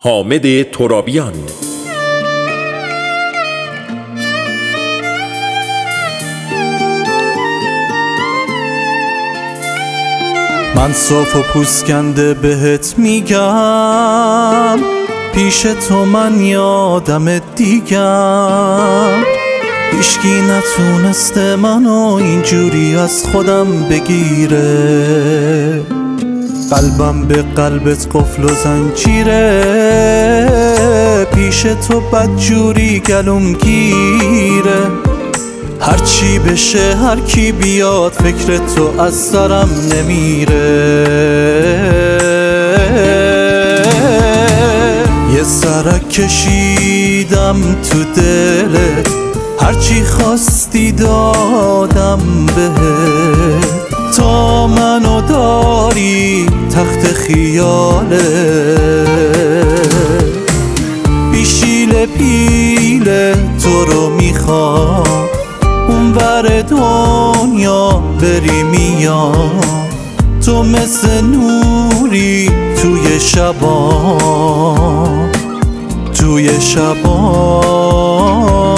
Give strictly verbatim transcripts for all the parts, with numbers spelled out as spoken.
حامد ترابیان. من صاف و پوسکنده بهت میگم، پیش تو من یادم دیگم. هیچکی نتونسته منو اینجوری از خودم بگیره. قلبم به قلبت قفل و زنجیره، پیش تو بدجوری گلوم گیره. هرچی بشه هر کی بیاد فکر تو از سرم نمیره. یه سرک کشیدم تو دلت، هرچی خواستی دادم بهت. تا منو داری تخت خیالت، بیشیل پیل تو رو میخوام، اون ور دنیا بری میام. تو مثل نوری توی شبام، توی شبام.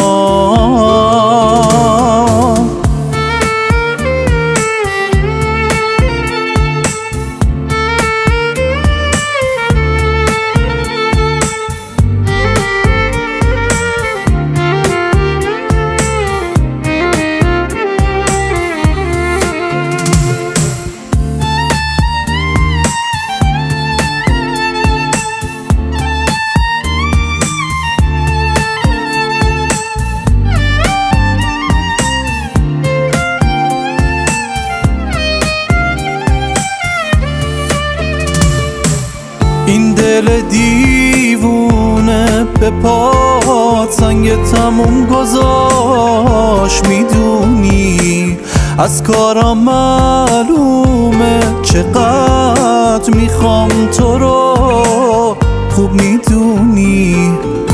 این دل دیوونه به پات سنگ تموم گذاشت. میدونی از کارا معلومه چقدر میخوام تو رو. خوب میدونی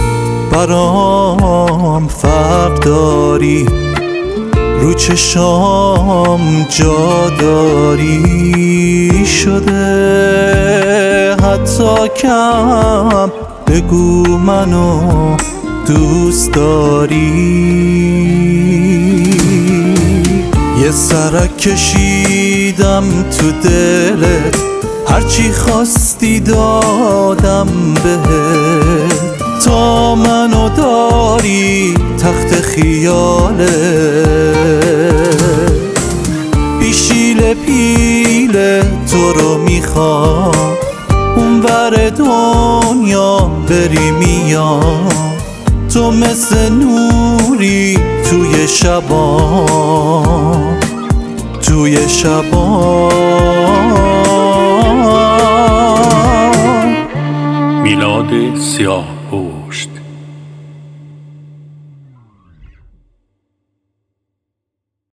برام فرق داری، رو چشام جا داری. شده حتی کم بگو منو دوست داری. یه سرک کشیدم تو دلت، هرچی خواستی دادم بهت. تا منو داری تخت خیالت، بیشیل پیل تو رو میخوام، اون ور دنیا بری میام. تو مثل نوری توی شبام، توی شبام. میلاد سیاهپوشت.